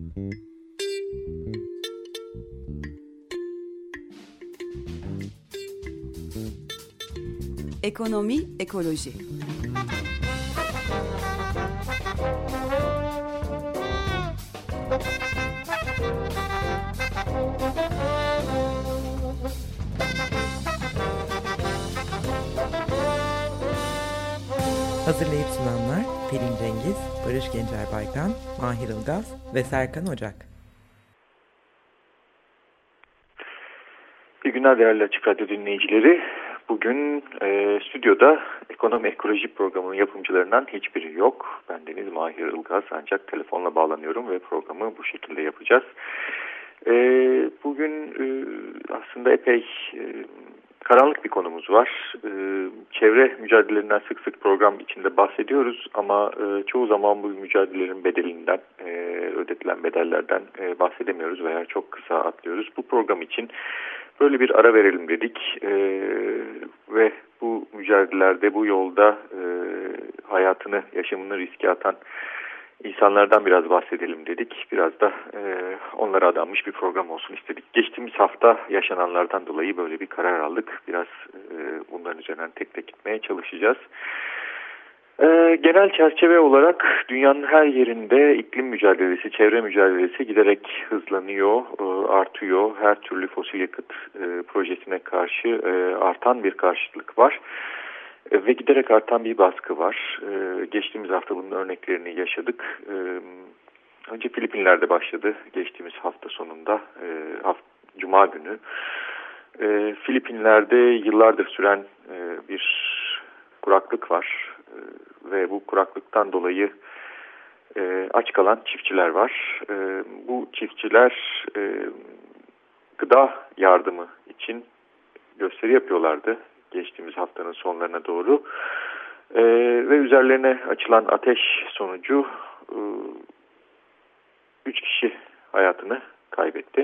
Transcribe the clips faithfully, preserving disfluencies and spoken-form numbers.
Ekonomi, ekoloji. Hazırlayıp sunanlar Pelin Cengiz, Barış Gencer Baykan, Mahir Ilgaz ve Serkan Ocak. İyi günler değerli Açık Radyo dinleyicileri. Bugün e, stüdyoda Ekonomi Ekoloji programının yapımcılarından hiçbiri yok. Bendeniz Mahir Ilgaz, ancak telefonla bağlanıyorum ve programı bu şekilde yapacağız. E, bugün e, aslında epey e, karanlık bir konumuz var. E, çevre mücadelelerinden sık sık program içinde bahsediyoruz ama e, çoğu zaman bu mücadelelerin bedelinden, e, ödetilen bedellerden e, bahsedemiyoruz veya çok kısa atlıyoruz. Bu program için böyle bir ara verelim dedik e, ve bu mücadelelerde, bu yolda e, hayatını, yaşamını riske atan insanlardan biraz bahsedelim dedik. Biraz da e, onlara adanmış bir program olsun istedik. Geçtiğimiz hafta yaşananlardan dolayı böyle bir karar aldık. Biraz e, bunların üzerinden tek tek gitmeye çalışacağız. Ee, genel çerçeve olarak dünyanın her yerinde iklim mücadelesi, çevre mücadelesi giderek hızlanıyor, e, artıyor. Her türlü fosil yakıt e, projesine karşı e, artan bir karşıtlık var e, ve giderek artan bir baskı var. E, geçtiğimiz hafta bunun örneklerini yaşadık. E, önce Filipinler'de başladı geçtiğimiz hafta sonunda, e, haft Cuma günü. E, Filipinler'de yıllardır süren e, bir kuraklık var. Ve bu kuraklıktan dolayı e, aç kalan çiftçiler var. E, bu çiftçiler e, gıda yardımı için gösteri yapıyorlardı geçtiğimiz haftanın sonlarına doğru. E, ve üzerlerine açılan ateş sonucu e, üç kişi hayatını kaybetti.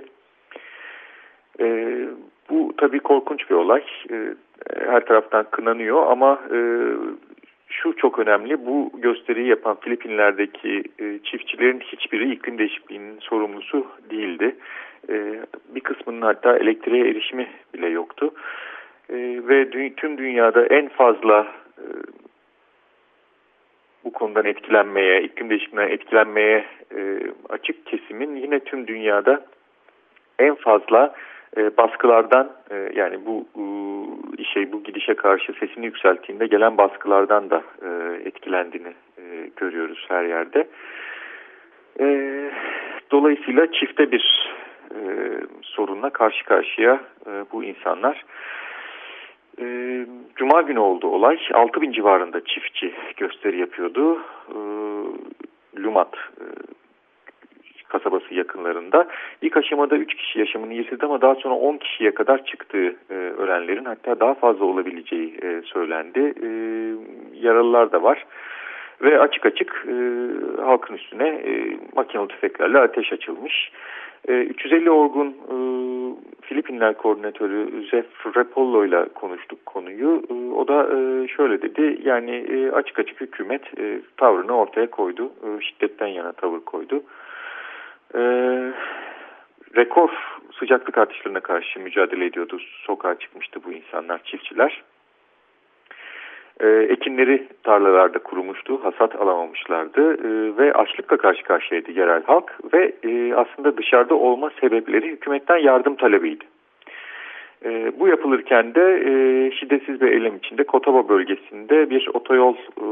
E, bu tabii korkunç bir olay. E, her taraftan kınanıyor ama e, şu çok önemli, bu gösteriyi yapan Filipinler'deki e, çiftçilerin hiçbiri iklim değişikliğinin sorumlusu değildi. E, bir kısmının hatta elektriğe erişimi bile yoktu. E, ve dü- tüm dünyada en fazla e, bu konudan etkilenmeye, iklim değişikliğinden etkilenmeye e, açık kesimin yine tüm dünyada en fazla e, baskılardan e, yani bu e, şey bu gidişe karşı sesini yükselttiğinde gelen baskılardan da e, etkilendiğini e, görüyoruz her yerde. E, dolayısıyla çifte bir e, sorunla karşı karşıya e, bu insanlar. E, Cuma günü oldu olay. altı bin civarında çiftçi gösteri yapıyordu. E, Lumat e, kasabası yakınlarında. İlk aşamada üç kişi yaşamını yitirdi ama daha sonra on kişiye kadar çıktığı e, ölenlerin, hatta daha fazla olabileceği e, söylendi. E, yaralılar da var. Ve açık açık e, halkın üstüne e, makinalı tüfeklerle ateş açılmış. E, üç yüz elli Org'un e, Filipinler koordinatörü Jeff Repollo ile konuştuk konuyu. E, o da e, şöyle dedi, yani e, açık açık hükümet e, tavrını ortaya koydu. E, şiddetten yana tavır koydu. Ee, rekor sıcaklık artışlarına karşı mücadele ediyordu. Sokağa çıkmıştı bu insanlar, çiftçiler. Ee, ekinleri tarlalarda kurumuştu, hasat alamamışlardı ee, ve açlıkla karşı karşıyaydı yerel halk ve e, aslında dışarıda olma sebepleri hükümetten yardım talebiydi. Ee, bu yapılırken de e, şiddetsiz bir eylem içinde Kotaba bölgesinde bir otoyol e,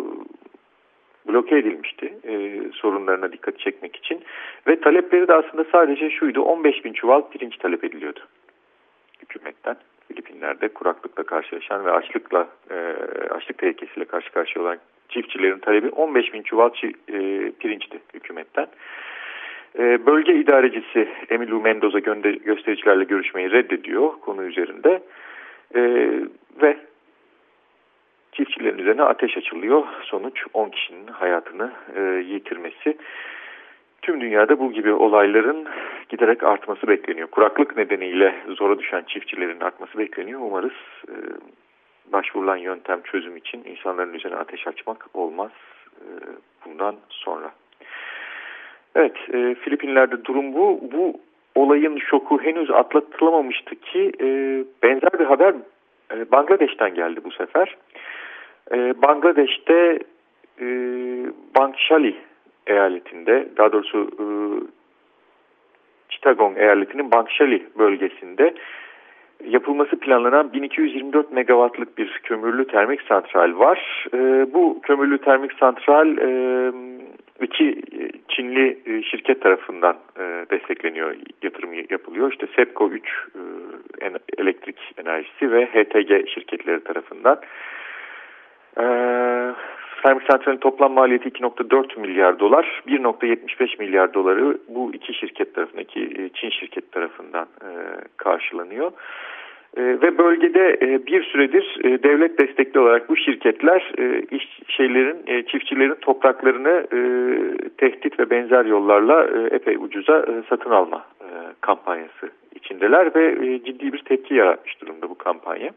bloke edilmişti e, sorunlarına dikkat çekmek için ve talepleri de aslında sadece şuydu: on beş bin çuval pirinç talep ediliyordu hükümetten. Filipinler'de kuraklıkla karşılaşan ve açlıkla e, açlık tehlikesiyle karşı karşıya olan çiftçilerin talebi on beş bin çuval çi, e, pirinçti hükümetten. E, bölge idarecisi Emilio Mendoza gönder, göstericilerle görüşmeyi reddediyor konu üzerinde e, ve çiftçilerin üzerine ateş açılıyor. Sonuç on kişinin hayatını e, yitirmesi. Tüm dünyada bu gibi olayların giderek artması bekleniyor. Kuraklık nedeniyle zora düşen çiftçilerin artması bekleniyor. Umarız e, başvurulan yöntem çözüm için insanların üzerine ateş açmak olmaz e, bundan sonra. Evet, e, Filipinler'de durum bu. Bu olayın şoku henüz atlatılamamıştı ki e, benzer bir haber e, Bangladeş'ten geldi bu sefer. E, Bangladeş'te e, Bankshali eyaletinde, daha doğrusu e, Chittagong eyaletinin Bankshali bölgesinde yapılması planlanan bin iki yüz yirmi dört megawattlık bir kömürlü termik santral var. E, bu kömürlü termik santral e, iki Çinli şirket tarafından e, destekleniyor, yatırım yapılıyor. İşte SEPCO üç e, elektrik enerjisi ve H T G şirketleri tarafından. E, termik santralin toplam maliyeti iki nokta dört milyar dolar, bir nokta yetmiş beş milyar doları bu iki şirket tarafından, iki Çin şirket tarafından e, karşılanıyor. E, ve bölgede e, bir süredir e, devlet destekli olarak bu şirketler e, iş şeylerin, e, çiftçilerin topraklarını e, tehdit ve benzer yollarla e, epey ucuza e, satın alma e, kampanyası içindeler ve e, ciddi bir tepki yaratmış durumda bu kampanya.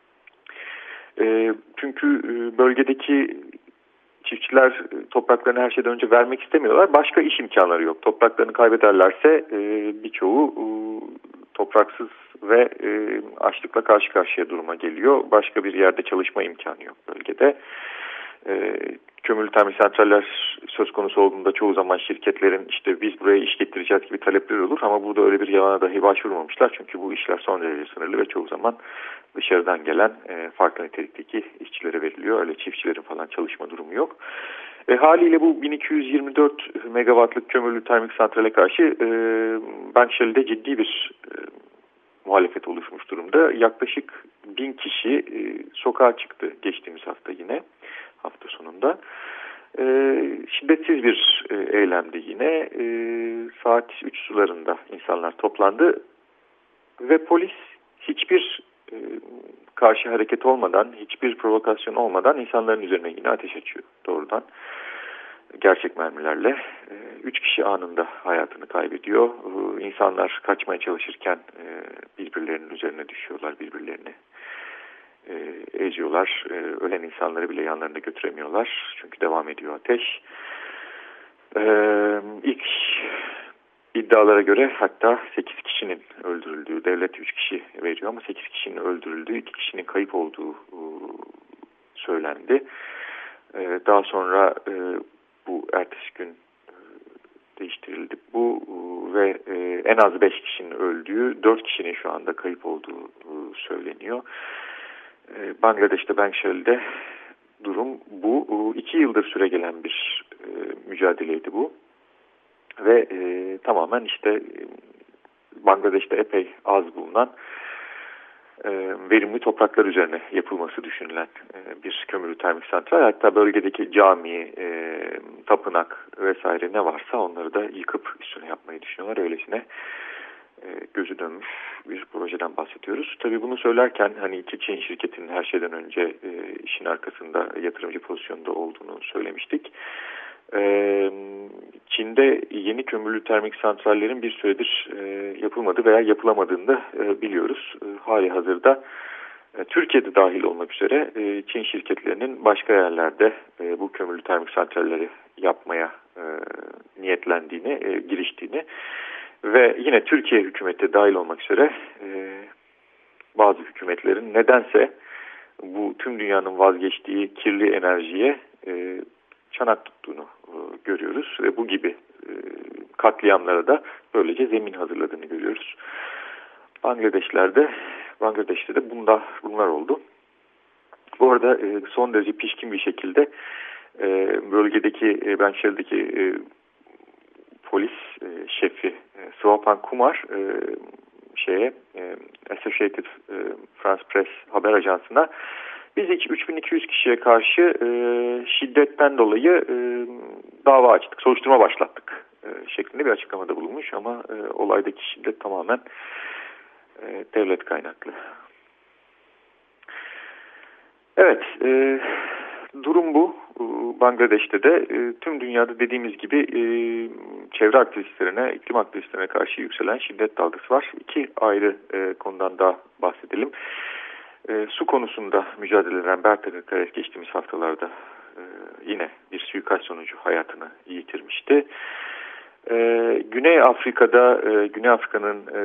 E, çünkü e, bölgedeki çiftçiler topraklarını her şeyden önce vermek istemiyorlar. Başka iş imkanları yok. Topraklarını kaybederlerse e, birçoğu e, topraksız ve e, açlıkla karşı karşıya duruma geliyor. Başka bir yerde çalışma imkanı yok bölgede. E, kömürlü termik santraller söz konusu olduğunda çoğu zaman şirketlerin işte biz buraya iş getireceğiz gibi talepleri olur. Ama burada öyle bir yalana dahi başvurmamışlar. Çünkü bu işler son derece sınırlı ve çoğu zaman dışarıdan gelen e, farklı nitelikteki işçilere veriliyor. Öyle çiftçilerin falan çalışma durumu yok. E, haliyle bu bin iki yüz yirmi dört megawattlık kömürlü termik santrale karşı e, Bankshali'de ciddi bir e, muhalefet oluşmuş durumda. Yaklaşık bin kişi e, sokağa çıktı geçtiğimiz hafta yine hafta sonunda. E, şiddetsiz bir e, eylemdi yine. E, saat üç sularında insanlar toplandı ve polis hiçbir e, karşı hareket olmadan, hiçbir provokasyon olmadan insanların üzerine yine ateş açıyor doğrudan. Gerçek mermilerle. Üç kişi anında hayatını kaybediyor. İnsanlar kaçmaya çalışırken birbirlerinin üzerine düşüyorlar, birbirlerini eziyorlar. Ölen insanları bile yanlarında götüremiyorlar. Çünkü devam ediyor ateş. İlk iddialara göre hatta sekiz kişinin öldürüldüğü, devlet üç kişi veriyor ama sekiz kişinin öldürüldüğü, iki kişinin kayıp olduğu söylendi. Daha sonra bu ertesi gün değiştirildi bu ve en az beş kişinin öldüğü, dört kişinin şu anda kayıp olduğu söyleniyor. Bangladeş'te Bankshali'de durum bu. iki yıldır süre gelen bir mücadeleydi bu. Ve tamamen işte Bangladeş'te epey az bulunan verimli topraklar üzerine yapılması düşünülen bir kömürlü termik santral. Hatta bölgedeki cami, tapınak vesaire ne varsa onları da yıkıp üstüne yapmayı düşünüyorlar. Öylesine gözü dönmüş bir projeden bahsediyoruz. Tabii bunu söylerken hani iki Çin şirketinin her şeyden önce işin arkasında yatırımcı pozisyonda olduğunu söylemiştik. Çin'de yeni kömürlü termik santrallerin bir süredir yapılmadığı veya yapılamadığını da biliyoruz. Hali hazırda Türkiye'de dahil olmak üzere Çin şirketlerinin başka yerlerde bu kömürlü termik santralleri yapmaya niyetlendiğini, giriştiğini ve yine Türkiye hükümeti dahil olmak üzere bazı hükümetlerin nedense bu tüm dünyanın vazgeçtiği kirli enerjiye çanak tuttuğunu görüyoruz ve bu gibi katliamlara da böylece zemin hazırladığını görüyoruz. Bangladeşler'de, Bangladeş'te de bunda, bunlar oldu. Bu arada son derece pişkin bir şekilde bölgedeki, Bankshali'deki polis şefi Swapan Kumar şeye Associated France Press haber ajansına biz üç bin iki yüz kişiye karşı e, şiddetten dolayı e, dava açtık, soruşturma başlattık e, şeklinde bir açıklamada bulunmuş ama e, olaydaki şiddet tamamen e, devlet kaynaklı. Evet, e, durum bu. Bangladeş'te de e, tüm dünyada dediğimiz gibi e, çevre aktivistlerine, iklim aktivistlerine karşı yükselen şiddet dalgası var. İki ayrı e, konudan daha bahsedelim. E, su konusunda mücadele eden Berta Göktares geçtiğimiz haftalarda e, yine bir suikast sonucu hayatını yitirmişti. Ee, Güney Afrika'da, e, Güney Afrika'nın e,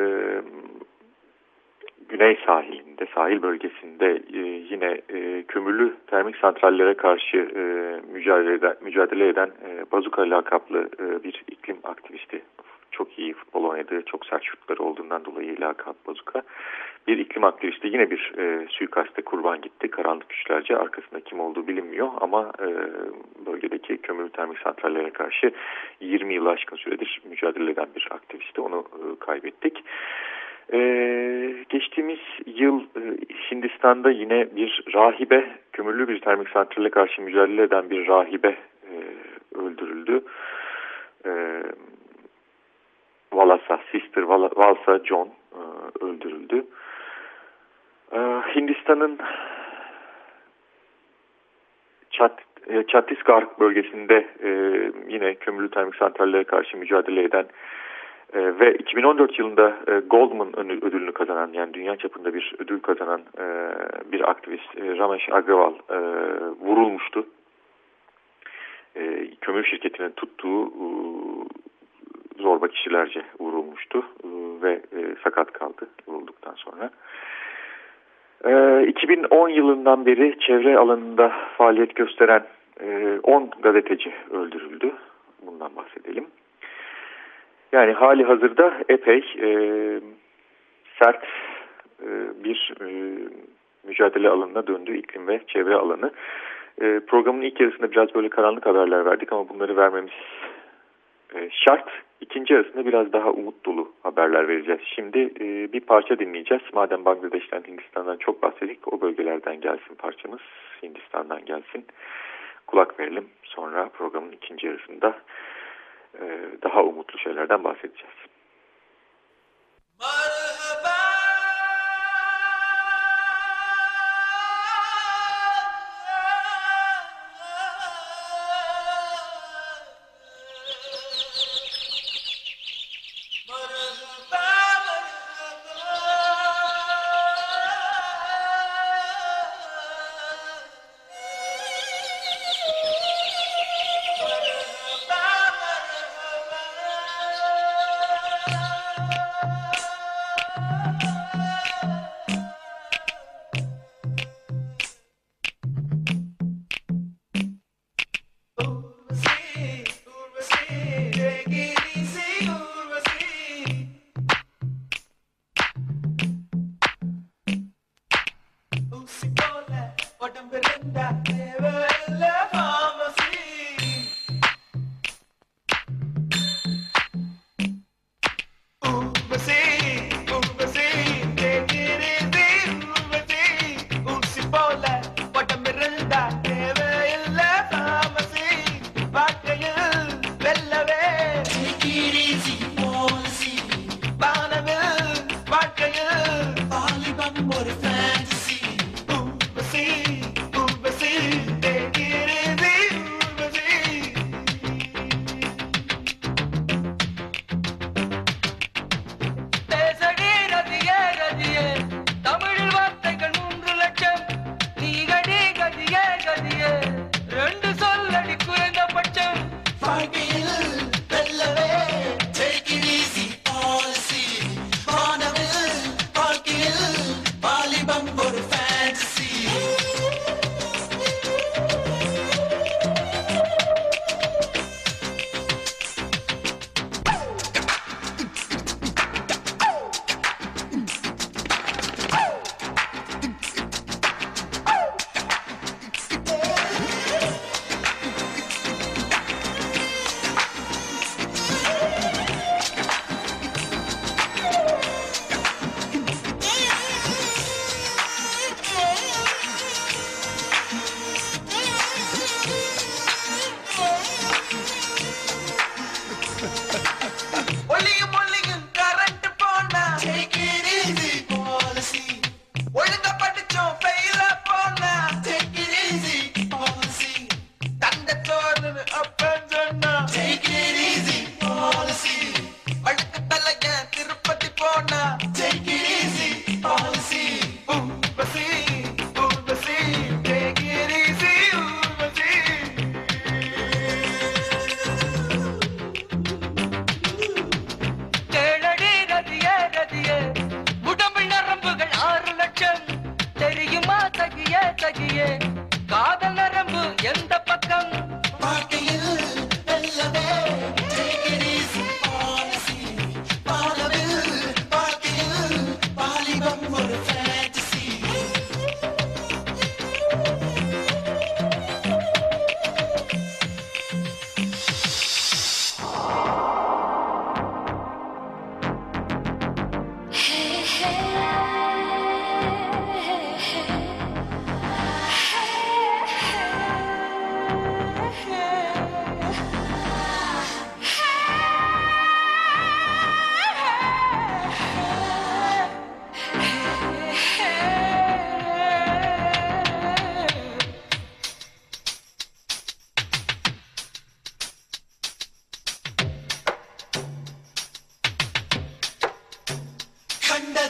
güney sahilinde, sahil bölgesinde e, yine e, kömürlü termik santrallere karşı e, mücadele eden, mücadele eden e, Bazuka lakaplı e, bir iklim aktivisti. Çok iyi futbol oynadığı, çok sert şutları olduğundan dolayı lakap Bazuka. Bir iklim aktivisti yine bir e, suikaste kurban gitti. Karanlık güçlerce, arkasında kim olduğu bilinmiyor ama e, bölgedeki kömürlü termik santrallere karşı yirmi yıl aşkın süredir mücadele eden bir aktivisti. Onu e, kaybettik. Ee, geçtiğimiz yıl e, Hindistan'da yine bir rahibe, kömürlü bir termik santrale karşı mücadele eden bir rahibe e, öldürüldü. E, Valasa, Sister Valsa John e, öldürüldü. E, Hindistan'ın Çat, e, Çattisgarh bölgesinde e, yine kömürlü termik santrallere karşı mücadele eden Ee, ve iki bin on dört yılında e, Goldman ödülünü kazanan, yani dünya çapında bir ödül kazanan e, bir aktivist e, Ramesh Agrawal e, vurulmuştu. E, kömür şirketinin tuttuğu e, zorba kişilerce vurulmuştu e, ve e, sakat kaldı vurulduktan sonra. E, iki bin on yılından beri çevre alanında faaliyet gösteren e, on gazeteci öldürüldü. Bundan bahsedelim. Yani hali hazırda epey e, sert e, bir e, mücadele alanına döndü iklim ve çevre alanı. E, programın ilk yarısında biraz böyle karanlık haberler verdik ama bunları vermemiz e, şart. İkinci yarısında biraz daha umut dolu haberler vereceğiz. Şimdi e, bir parça dinleyeceğiz. Madem Bangladeş'ten, Hindistan'dan çok bahsettik, o bölgelerden gelsin parçamız. Hindistan'dan gelsin. Kulak verelim. Sonra programın ikinci yarısında daha umutlu şeylerden bahsedeceğiz.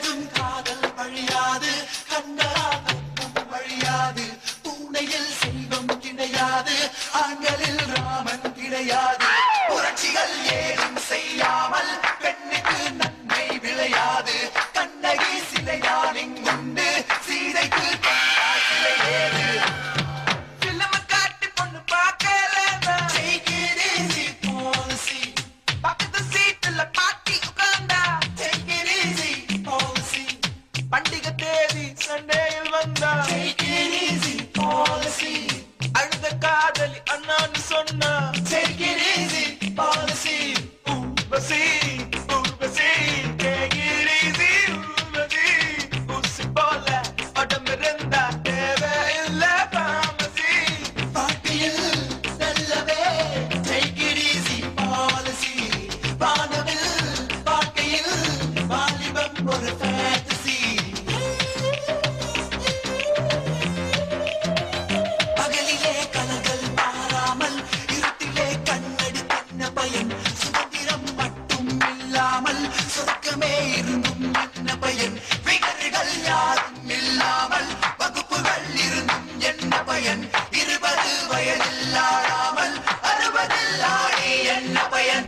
கண்டதும் காதல் வழியாது கண்டராகும் வழியாது பூனையில் செல்வம் கிடையாது ஆண்களில் ராமன் கிடையாது புரட்சிகள் ஏதும் செய்யாமல் பெண்ணுக்கு நன்மை விளையாது கண்ணகி சிலையால் இங்குண்டு சீதைக்கு சிலை ஏது பண்டிகை தேதி சண்டேயில் வந்தா அழுத காதலி அண்ணான்னு சொன்னா take it easy policy Urvashi Urvashi take it easy Urvashi ஊசி போல உடம்பிருந்தா தேவையில்லை pharmacy பாட்டியில் நல்லவே take it easy policy வானவில் வாழ்க்கையில் வாலிபம் ஒரு fantasy பகலிலே கனகள் மாறாமல் இருட்டிலே கண்ணடி தன்ன பயன் சுதந்திரம் மட்டும் இல்லாமல் சொர்க்கமே இருந்தும் என்ன பயன் விகர்கள் யாரும் இல்லாமல் வகுப்புகள் இருந்தும் என்ன பயன் இருபது வயதில் ஆடாமல் அறுபதில் ஆடி என்ன பயன்.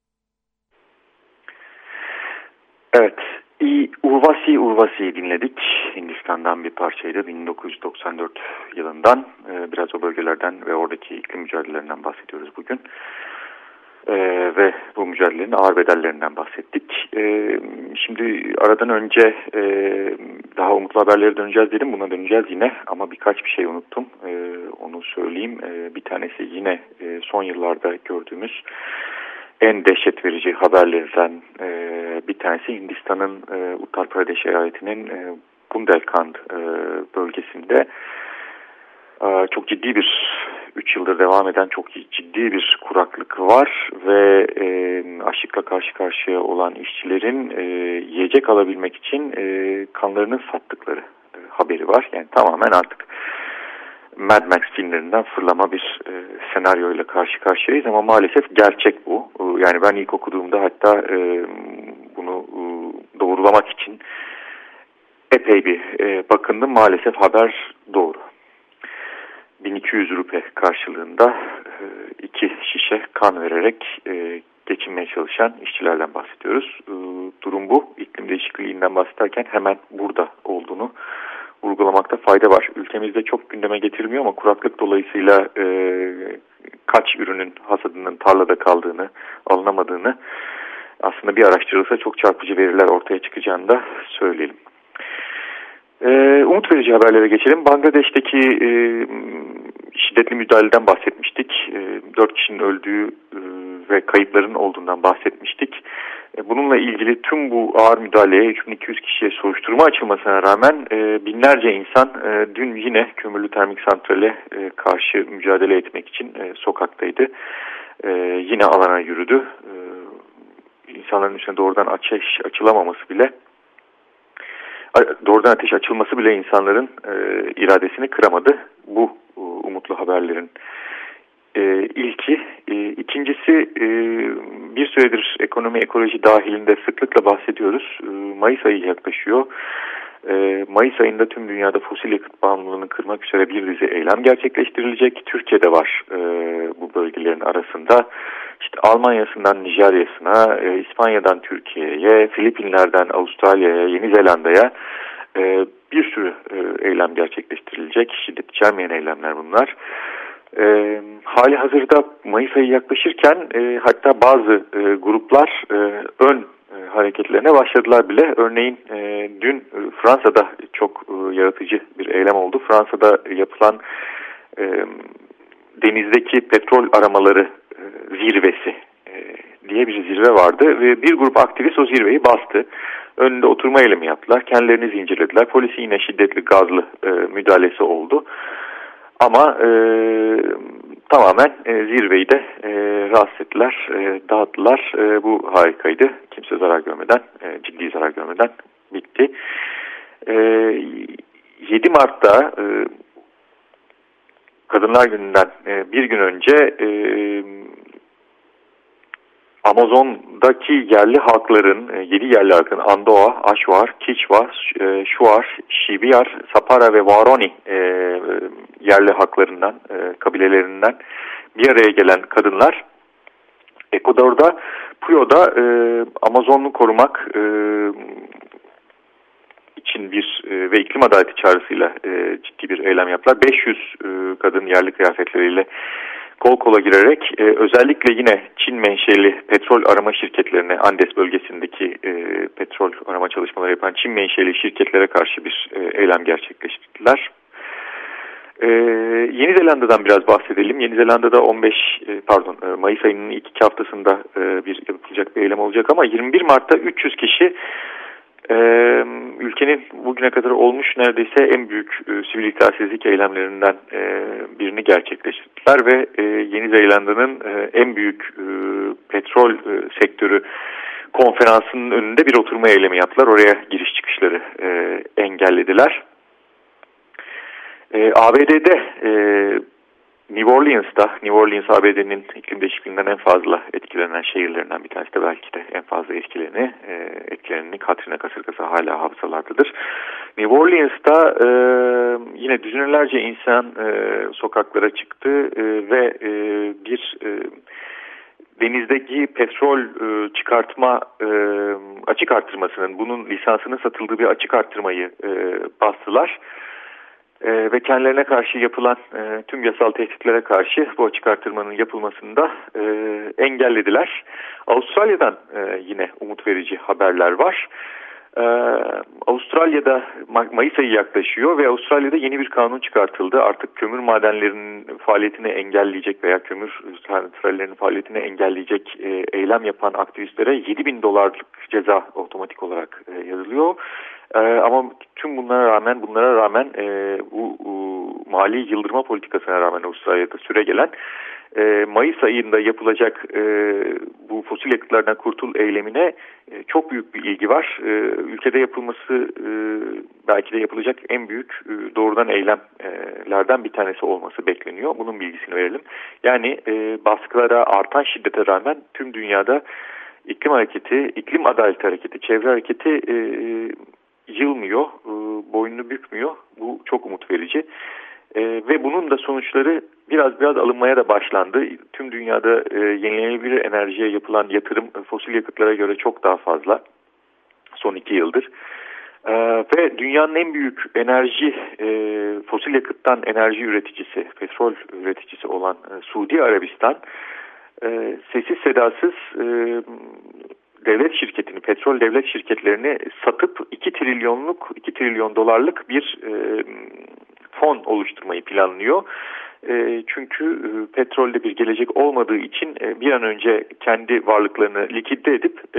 Evet, İ Urvasi Urvasi'yi dinledik. Hindistan'dan bir parçaydı. bin dokuz yüz doksan dört yılından e, biraz o bölgelerden ve oradaki iklim mücadelelerinden bahsediyoruz bugün. E, ve bu mücadelelerin ağır bedellerinden bahsettik. E, şimdi aradan önce e, daha umutlu haberlere döneceğiz dedim. Buna döneceğiz yine ama birkaç bir şey unuttum. E, onu söyleyeyim. E, bir tanesi yine e, son yıllarda gördüğümüz en dehşet verici haberlerden e, bir tanesi Hindistan'ın e, Uttar Pradesh eyaletinin e, Bundelkhand e, bölgesinde e, çok ciddi bir üç yıldır devam eden çok ciddi bir kuraklık var ve e, açlıkla karşı karşıya olan işçilerin e, yiyecek alabilmek için e, kanlarını sattıkları e, haberi var. Yani tamamen artık Mad Max filmlerinden fırlama bir e, senaryoyla karşı karşıyayız ama maalesef gerçek bu. E, yani ben ilk okuduğumda hatta e, bunu e, doğrulamak için epey bir e, bakındım. Maalesef haber doğru. bin iki yüz rupi karşılığında e, iki şişe kan vererek e, geçinmeye çalışan işçilerden bahsediyoruz. E, durum bu. İklim değişikliğinden bahsederken hemen burada olduğunu vurgulamakta fayda var. Ülkemizde çok gündeme getirilmiyor ama kuraklık dolayısıyla e, kaç ürünün hasadının tarlada kaldığını, alınamadığını aslında bir araştırılsa çok çarpıcı veriler ortaya çıkacağını da söyleyelim. E, umut verici haberlere geçelim. Bangladeş'teki e, şiddetli müdahaleden bahsetmiştik. E, dört kişinin öldüğü e, ve kayıpların olduğundan bahsetmiştik. Bununla ilgili tüm bu ağır müdahaleye üç bin iki yüz kişiye soruşturma açılmasına rağmen e, binlerce insan e, dün yine kömürlü termik santrale e, karşı mücadele etmek için e, sokaktaydı. E, yine alana yürüdü. E, insanların üstüne doğrudan ateş açılamaması bile, doğrudan ateş açılması bile insanların e, iradesini kıramadı. Bu e, umutlu haberlerin E, ilki. E, ikincisi e, bir süredir ekonomi ekoloji dahilinde sıklıkla bahsediyoruz. E, Mayıs ayı yaklaşıyor. E, Mayıs ayında tüm dünyada fosil yakıt bağımlılığını kırmak üzere bir dizi eylem gerçekleştirilecek. Türkiye'de var e, bu bölgelerin arasında. İşte Almanya'sından Nijerya'sına, e, İspanya'dan Türkiye'ye, Filipinler'den Avustralya'ya, Yeni Zelanda'ya e, bir sürü e, eylem gerçekleştirilecek. Şiddet içermeyen eylemler bunlar. E, hali hazırda Mayıs ayı yaklaşırken e, hatta bazı e, gruplar e, ön e, hareketlerine başladılar bile. Örneğin e, dün e, Fransa'da çok e, yaratıcı bir eylem oldu. Fransa'da yapılan e, denizdeki petrol aramaları e, zirvesi e, diye bir zirve vardı ve bir grup aktivist o zirveyi bastı. Önünde oturma eylemi yaptılar. Kendilerini zincirlediler. Polisin yine şiddetli gazlı e, müdahalesi oldu. Ama e, tamamen e, zirveyi de e, rahatsız ettiler, e, dağıttılar. E, bu harikaydı. Kimse zarar görmeden, e, ciddi zarar görmeden bitti. E, yedi Mart'ta e, Kadınlar Günü'nden e, bir gün önce e, Amazon'daki yerli halkların, yedi yerli halkın Andoa, Aşvar, Kichwa, Shuar, Şibiyar, Sapara ve Waroni e, yerli halklarından, e, kabilelerinden bir araya gelen kadınlar Ekvador'da, Puyo'da e, Amazon'u korumak e, için bir e, ve iklim adaleti çağrısıyla e, ciddi bir eylem yaptılar. beş yüz e, kadın yerli kıyafetleriyle kol kola girerek e, özellikle yine Çin menşeli petrol arama şirketlerine, Andes bölgesindeki e, petrol arama çalışmaları yapan Çin menşeli şirketlere karşı bir e, eylem gerçekleştirdiler. Ee, Yeni Zelanda'dan biraz bahsedelim. Yeni Zelanda'da on beş pardon Mayıs ayının ilk iki haftasında e, bir yapılacak bir eylem olacak ama yirmi bir Mart'ta üç yüz kişi e, ülkenin bugüne kadar olmuş neredeyse en büyük e, sivil itaatsizlik eylemlerinden e, birini gerçekleştirdiler ve e, Yeni Zelanda'nın e, en büyük e, petrol e, sektörü konferansının önünde bir oturma eylemi yaptılar. Oraya giriş çıkışları e, engellediler. Ee, A B D'de e, New Orleans'ta, New Orleans A B D'nin iklim değişikliğinden en fazla etkilenen şehirlerinden bir tanesi de belki de en fazla etkileni, e, etkilerini Katrina kasırgası hala hafızalardadır. New Orleans'ta e, yine düzinelerce insan e, sokaklara çıktı e, ve e, bir e, denizdeki petrol e, çıkartma e, açık artırmasının, bunun lisansının satıldığı bir açık artırmayı e, bastılar. Ee, ve kendilerine karşı yapılan e, tüm yasal tehditlere karşı bu açık artırmanın yapılmasını da e, engellediler. Avustralya'dan e, yine umut verici haberler var. Ee, Avustralya'da Mayıs ayı yaklaşıyor ve Avustralya'da yeni bir kanun çıkartıldı. Artık kömür madenlerinin faaliyetini engelleyecek veya kömür santrallerinin faaliyetini engelleyecek e, eylem yapan aktivistlere yedi bin dolarlık ceza otomatik olarak e, yazılıyor. Ee, ama tüm bunlara rağmen, bunlara rağmen e, bu, bu mali yıldırma politikasına rağmen Avustralya'da süre gelen e, Mayıs ayında yapılacak e, bu fosil yakıtlardan kurtul eylemine e, çok büyük bir ilgi var. E, ülkede yapılması e, belki de yapılacak en büyük e, doğrudan eylemlerden bir tanesi olması bekleniyor. Bunun bilgisini verelim. Yani e, baskılara, artan şiddete rağmen tüm dünyada iklim hareketi, iklim adaleti hareketi, çevre hareketi e, yılmıyor, boynunu bükmüyor. Bu çok umut verici. E, ve bunun da sonuçları biraz biraz alınmaya da başlandı. Tüm dünyada e, yenilenebilir enerjiye yapılan yatırım fosil yakıtlara göre çok daha fazla son iki yıldır. E, ve dünyanın en büyük enerji, e, fosil yakıttan enerji üreticisi, petrol üreticisi olan e, Suudi Arabistan e, sessiz sedasız e, devlet şirketini, petrol devlet şirketlerini satıp iki trilyonluk, iki trilyon dolarlık bir e, fon oluşturmayı planlıyor. E, çünkü e, petrolde bir gelecek olmadığı için e, bir an önce kendi varlıklarını likide edip e,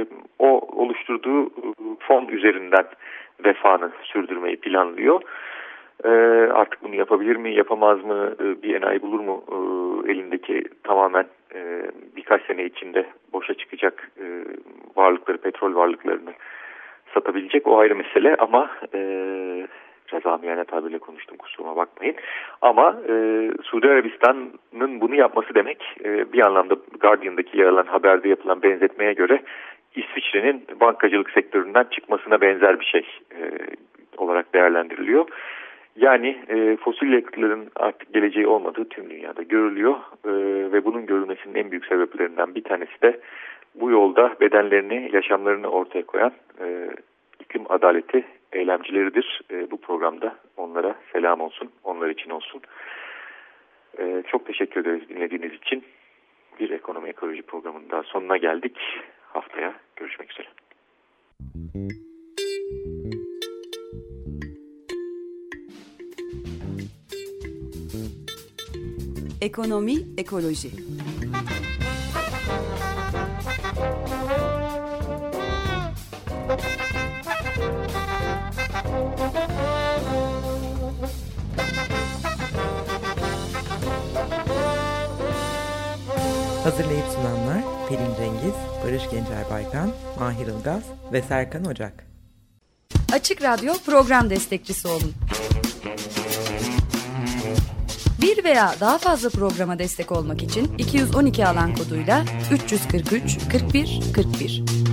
o oluşturduğu e, fon üzerinden refahını sürdürmeyi planlıyor. E, artık bunu yapabilir mi, yapamaz mı, e, bir enayi bulur mu e, elindeki tamamen e, birkaç sene içinde boşa çıkacak e, varlıkları, petrol varlıklarını satabilecek, o ayrı mesele ama e, biraz amiyane tabirle konuştum, kusuruma bakmayın. Ama e, Suudi Arabistan'ın bunu yapması demek e, bir anlamda Guardian'daki yer alan haberde yapılan benzetmeye göre İsviçre'nin bankacılık sektöründen çıkmasına benzer bir şey e, olarak değerlendiriliyor. Yani e, fosil yakıtların artık geleceği olmadığı tüm dünyada görülüyor e, ve bunun görülmesinin en büyük sebeplerinden bir tanesi de bu yolda bedenlerini, yaşamlarını ortaya koyan e, iklim adaleti eylemcileridir. E, bu programda onlara selam olsun, onlar için olsun. E, çok teşekkür ederiz dinlediğiniz için. Bir ekonomi ekoloji programının daha sonuna geldik. Haftaya görüşmek üzere. Ekonomi ekoloji. Hazırlayıp sunanlar Pelin Cengiz, Barış Gencer Baykan, Mahir Ilgaz ve Serkan Ocak. Açık Radyo program destekçisi olun. Bir veya daha fazla programa destek olmak için iki yüz on iki alan koduyla üç yüz kırk üç kırk bir kırk bir.